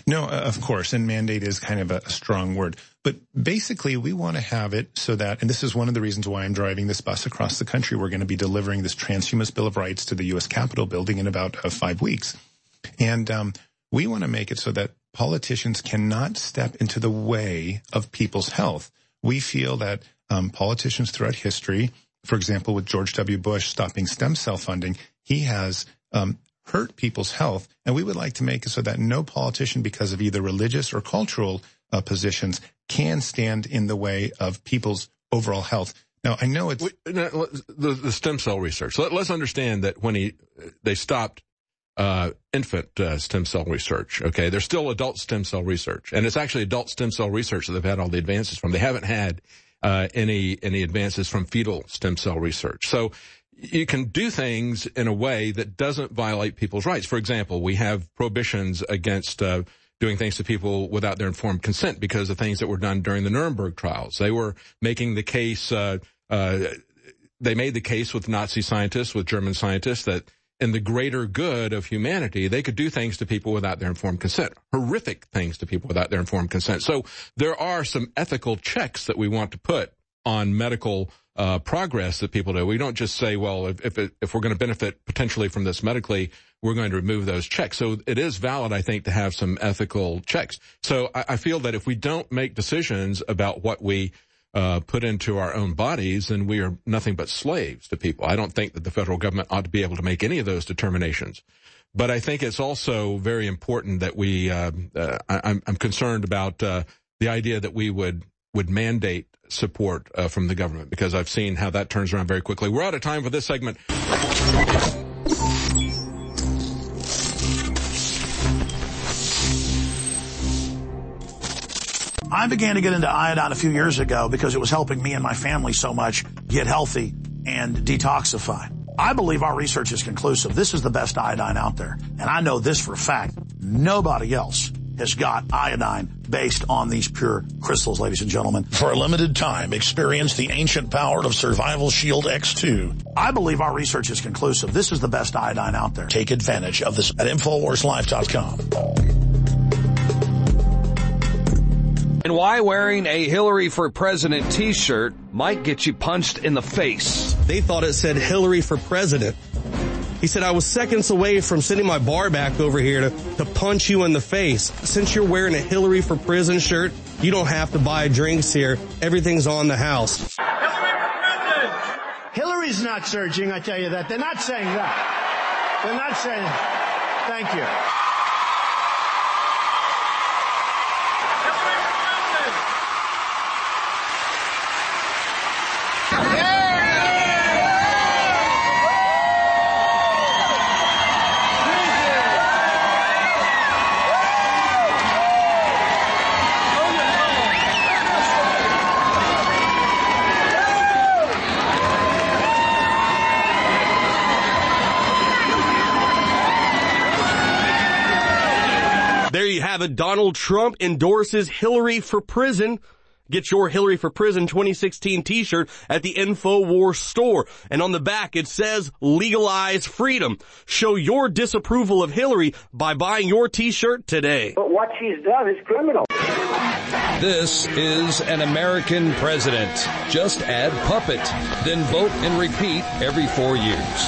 No, of course, and mandate is kind of a strong word. But basically, we want to have it so that, and this is one of the reasons why I'm driving this bus across the country, we're going to be delivering this Transhumanist Bill of Rights to the U.S. Capitol building in about 5 weeks. And we want to make it so that politicians cannot step into the way of people's health. We feel that politicians throughout history, for example, with George W. Bush stopping stem cell funding, he has hurt people's health, and we would like to make it so that no politician, because of either religious or cultural positions, can stand in the way of people's overall health. Now, I know it's the stem cell research. Let's understand that when they stopped infant stem cell research, okay, there's still adult stem cell research, and it's actually adult stem cell research that they've had all the advances from. They haven't had any advances from fetal stem cell research. So you can do things in a way that doesn't violate people's rights. For example, we have prohibitions against doing things to people without their informed consent because of things that were done during the Nuremberg trials. They were making the case, they made the case with Nazi scientists, with German scientists, that in the greater good of humanity, they could do things to people without their informed consent, horrific things to people without their informed consent. So there are some ethical checks that we want to put on medical progress that people do. We don't just say, well, if we're going to benefit potentially from this medically, we're going to remove those checks. So it is valid, I think, to have some ethical checks. So I feel that if we don't make decisions about what we put into our own bodies, then we are nothing but slaves to people. I don't think that the federal government ought to be able to make any of those determinations. But I think it's also very important that we, I'm concerned about the idea that we would mandate support from the government, because I've seen how that turns around very quickly. We're out of time for this segment. I began to get into iodine a few years ago because it was helping me and my family so much get healthy and detoxify. I believe our research is conclusive. This is the best iodine out there. And I know this for a fact. Nobody else has got iodine based on these pure crystals, ladies and gentlemen. For a limited time, experience the ancient power of Survival Shield X2. I believe our research is conclusive. This is the best iodine out there. Take advantage of this at InfoWarsLife.com. And why wearing a Hillary for President t-shirt might get you punched in the face. They thought it said Hillary for President. He said, I was seconds away from sending my bar back over here to punch you in the face. Since you're wearing a Hillary for Prison shirt, you don't have to buy drinks here. Everything's on the house. Hillary's not surging, I tell you that. They're not saying that. They're not saying, thank you. There you have it. Donald Trump endorses Hillary for Prison. Get your Hillary for Prison 2016 t-shirt at the InfoWars store. And on the back it says, legalize freedom. Show your disapproval of Hillary by buying your t-shirt today. But what she's done is criminal. This is an American president. Just add puppet, then vote and repeat every 4 years.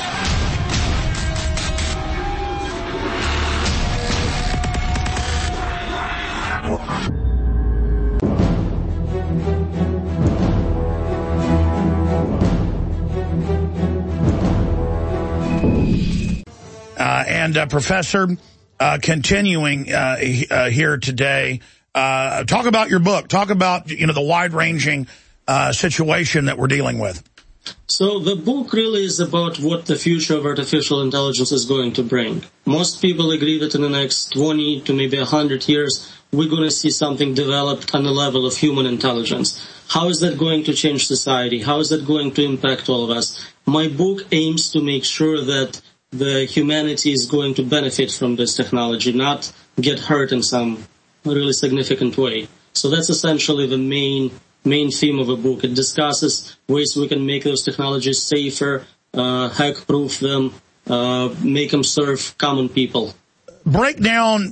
Professor, continuing here today, talk about your book. Talk about, the wide-ranging situation that we're dealing with. So the book really is about what the future of artificial intelligence is going to bring. Most people agree that in the next 20 to maybe 100 years, we're going to see something developed on the level of human intelligence. How is that going to change society? How is that going to impact all of us? My book aims to make sure that the humanity is going to benefit from this technology, not get hurt in some really significant way. So that's essentially the main theme of a book. It discusses ways we can make those technologies safer, hack-proof them, make them serve common people. Break down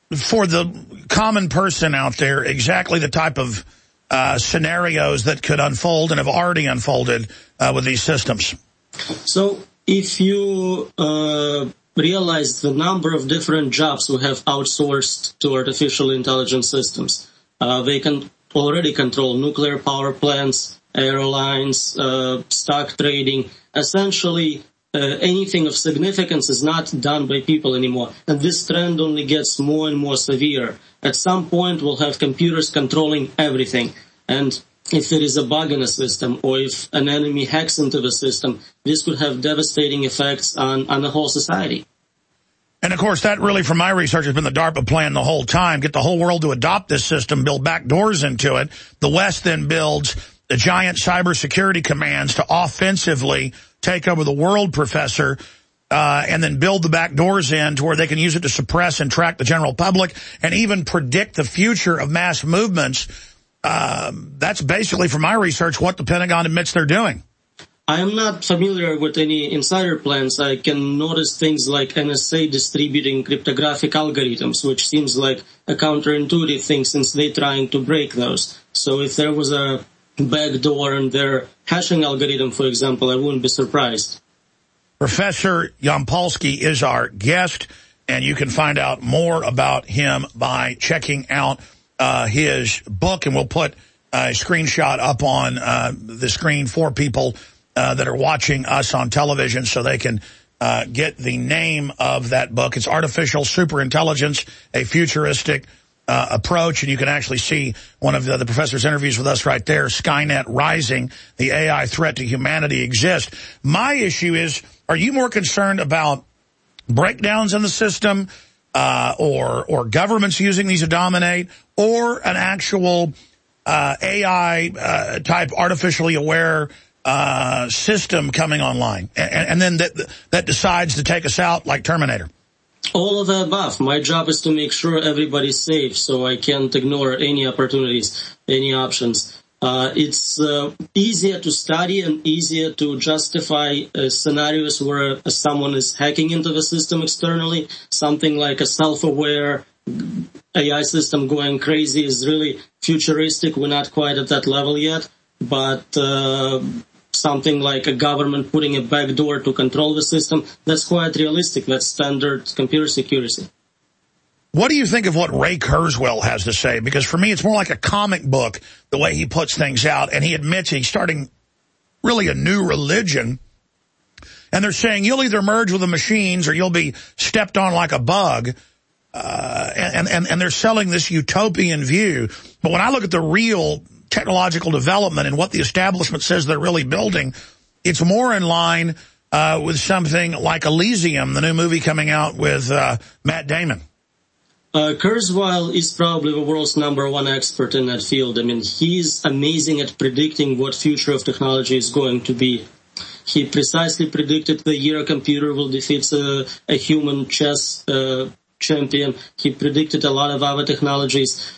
for the common person out there exactly the type of scenarios that could unfold and have already unfolded with these systems? So if you realize the number of different jobs we have outsourced to artificial intelligence systems, they can already control nuclear power plants, airlines, stock trading. Essentially, anything of significance is not done by people anymore. And this trend only gets more and more severe. At some point, we'll have computers controlling everything. And if there is a bug in a system or if an enemy hacks into the system, this could have devastating effects on the whole society. And, of course, that really, from my research, has been the DARPA plan the whole time. Get the whole world to adopt this system, build back doors into it. The West then builds the giant cybersecurity commands to offensively take over the world, Professor, and then build the back doors in to where they can use it to suppress and track the general public and even predict the future of mass movements. That's basically, from my research, what the Pentagon admits they're doing. I am not familiar with any insider plans. I can notice things like NSA distributing cryptographic algorithms, which seems like a counterintuitive thing since they're trying to break those. So if there was a backdoor in their hashing algorithm, for example, I wouldn't be surprised. Professor Yampolsky is our guest, and you can find out more about him by checking out his book, and we'll put a screenshot up on the screen for people that are watching us on television so they can get the name of that book. It's Artificial Superintelligence, a Futuristic Approach, and you can actually see one of the professor's interviews with us right there, Skynet Rising, the AI Threat to Humanity Exists. My issue is, are you more concerned about breakdowns in the system or governments using these to dominate, or an actual AI type artificially aware system coming online, and then that decides to take us out like Terminator? All of the above. My job is to make sure everybody's safe, so I can't ignore any opportunities, any options. It's easier to study and easier to justify scenarios where someone is hacking into the system externally. Something like a self-aware AI system going crazy is really futuristic. We're not quite at that level yet, but something like a government putting a backdoor to control the system, that's quite realistic. That's standard computer security. What do you think of what Ray Kurzweil has to say? Because for me, it's more like a comic book, the way he puts things out. And he admits he's starting really a new religion. And they're saying you'll either merge with the machines or you'll be stepped on like a bug. And they're selling this utopian view. But when I look at the real technological development and what the establishment says they're really building, it's more in line with something like Elysium, the new movie coming out with Matt Damon. Kurzweil is probably the world's #1 expert in that field. I mean, he's amazing at predicting what future of technology is going to be. He precisely predicted the year a computer will defeat a human chess champion. He predicted a lot of other technologies.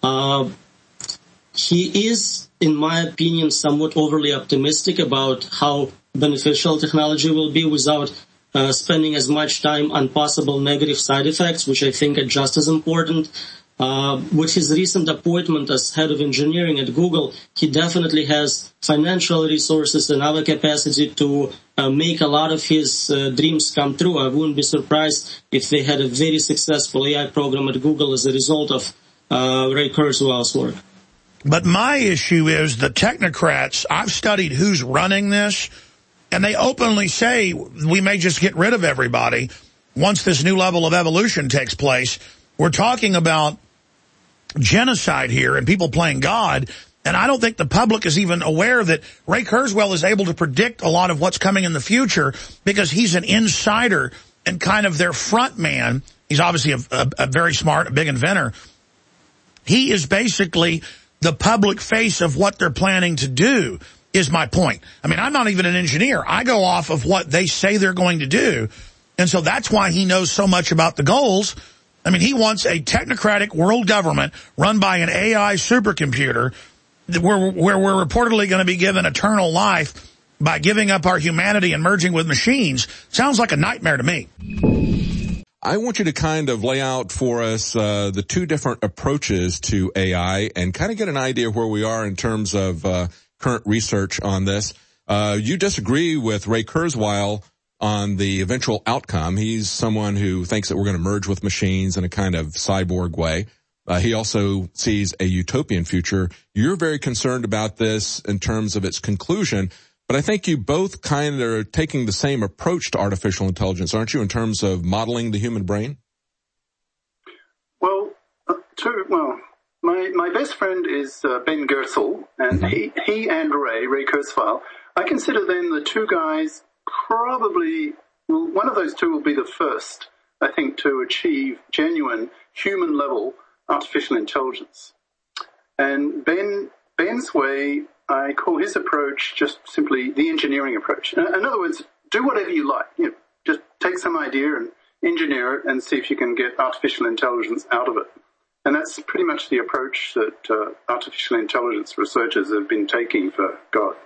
He is, in my opinion, somewhat overly optimistic about how beneficial technology will be without spending as much time on possible negative side effects, which I think are just as important. With his recent appointment as head of engineering at Google, he definitely has financial resources and other capacity to make a lot of his dreams come true. I wouldn't be surprised if they had a very successful AI program at Google as a result of Ray Kurzweil's work. But my issue is the technocrats. I've studied who's running this, and they openly say we may just get rid of everybody once this new level of evolution takes place. We're talking about genocide here and people playing God, and I don't think the public is even aware that Ray Kurzweil is able to predict a lot of what's coming in the future because he's an insider and kind of their front man. He's obviously a very smart, a big inventor. He is basically the public face of what they're planning to do, is my point. I mean, I'm not even an engineer. I go off of what they say they're going to do. And so that's why he knows so much about the goals. I mean, he wants a technocratic world government run by an AI supercomputer where we're reportedly going to be given eternal life by giving up our humanity and merging with machines. Sounds like a nightmare to me. I want you to kind of lay out for us the two different approaches to AI and kind of get an idea of where we are in terms of current research on this. You disagree with Ray Kurzweil on the eventual outcome. He's someone who thinks that we're going to merge with machines in a kind of cyborg way. He also sees a utopian future. You're very concerned about this in terms of its conclusion. But I think you both kind of are taking the same approach to artificial intelligence, aren't you, in terms of modeling the human brain? Well, my best friend is Ben Goertzel, and he and Ray Kurzweil, I consider them the two guys probably, well, one of those two will be the first, I think, to achieve genuine human-level artificial intelligence. And Ben's way, I call his approach just simply the engineering approach. In other words, do whatever you like. You know, just take some idea and engineer it and see if you can get artificial intelligence out of it. And that's pretty much the approach that artificial intelligence researchers have been taking for,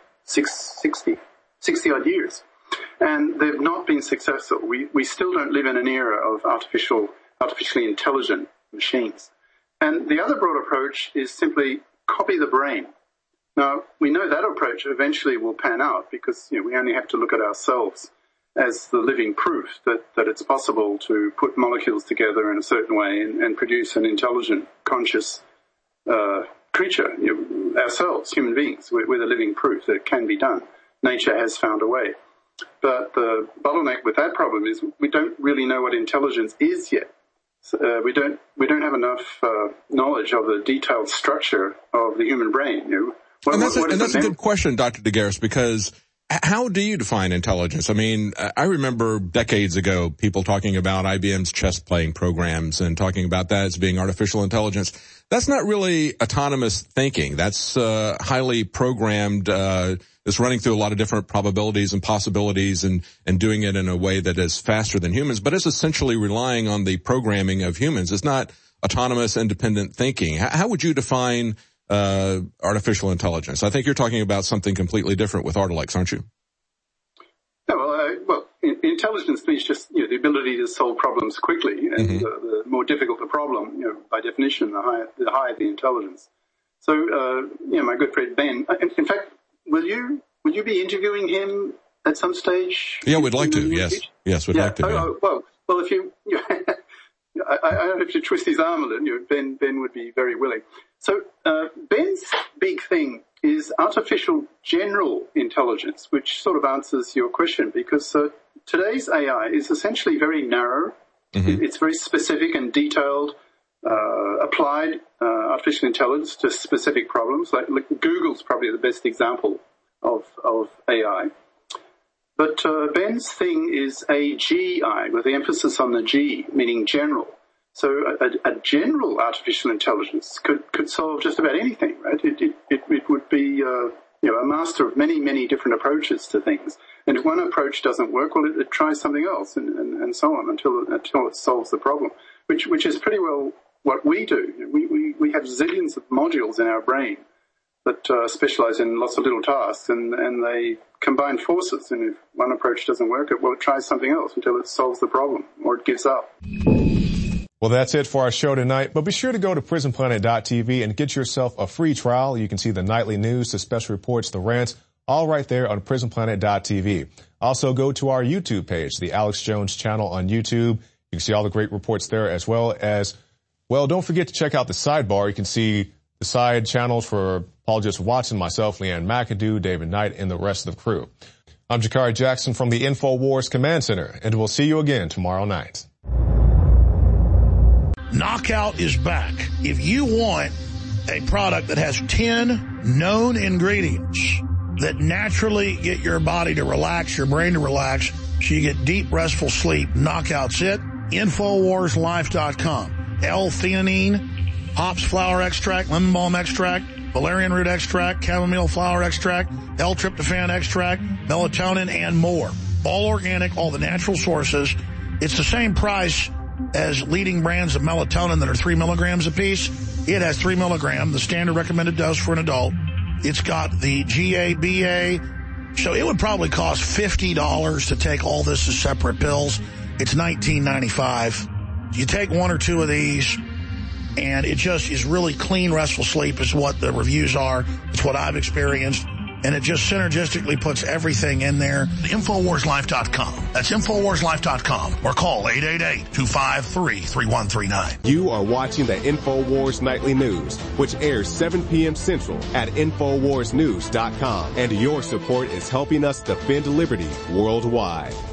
60 odd years. And they've not been successful. We still don't live in an era of artificially intelligent machines. And the other broad approach is simply copy the brain. Now, we know that approach eventually will pan out because, you know, we only have to look at ourselves as the living proof that it's possible to put molecules together in a certain way and produce an intelligent, conscious creature. You know, ourselves, human beings, we're the living proof that it can be done. Nature has found a way. But the bottleneck with that problem is we don't really know what intelligence is yet. We don't have enough knowledge of the detailed structure of the human brain. You know, that's a good question, Dr. DeGaris, because how do you define intelligence? I mean, I remember decades ago people talking about IBM's chess playing programs and talking about that as being artificial intelligence. That's not really autonomous thinking. That's highly programmed. It's running through a lot of different probabilities and possibilities and doing it in a way that is faster than humans, but it's essentially relying on the programming of humans. It's not autonomous, independent thinking. How would you define artificial intelligence? I think you're talking about something completely different with Artilex, aren't you? No, well, intelligence means just, you know, the ability to solve problems quickly, and the more difficult the problem, you know, by definition, the higher the intelligence. So, you know, my good friend Ben, in fact, will you be interviewing him at some stage? Yeah, we'd like to. Yes, we'd like to. Well, if you, I don't have to twist his arm a little. You know, Ben would be very willing. So Ben's big thing is artificial general intelligence, which sort of answers your question, because today's AI is essentially very narrow. It's very specific and detailed, applied artificial intelligence to specific problems. Like Google's probably the best example of AI. But Ben's thing is AGI, with the emphasis on the G, meaning general. So a general artificial intelligence could solve just about anything, right? It would be a master of many different approaches to things. And if one approach doesn't work, well, it tries something else, and so on until it solves the problem, which is pretty well what we do. We have zillions of modules in our brain that specialize in lots of little tasks, and they combine forces. And if one approach doesn't work, it tries something else until it solves the problem or it gives up. Well, that's it for our show tonight, but be sure to go to prisonplanet.tv and get yourself a free trial. You can see the nightly news, the special reports, the rants, all right there on prisonplanet.tv. Also go to our YouTube page, the Alex Jones channel on YouTube. You can see all the great reports there, as well as, well, don't forget to check out the sidebar. You can see the side channels for Paul Just Watson, myself, Leanne McAdoo, David Knight, and the rest of the crew. I'm Jakari Jackson from the InfoWars Command Center, and we'll see you again tomorrow night. Knockout is back. If you want a product that has 10 known ingredients that naturally get your body to relax, your brain to relax, so you get deep, restful sleep, Knockout's it. InfoWarsLife.com. L-theanine, hops flower extract, lemon balm extract, valerian root extract, chamomile flower extract, L-tryptophan extract, melatonin, and more. All organic, all the natural sources. It's the same price as leading brands of melatonin that are 3 milligrams a piece. It has 3 milligrams, the standard recommended dose for an adult. It's got the GABA. So it would probably cost $50 to take all this as separate pills. It's $19.95. You take one or two of these, and it just is really clean, restful sleep is what the reviews are. It's what I've experienced. And it just synergistically puts everything in there. InfoWarsLife.com. That's InfoWarsLife.com. Or call 888-253-3139. You are watching the InfoWars Nightly News, which airs 7 p.m. Central at InfoWarsNews.com. And your support is helping us defend liberty worldwide.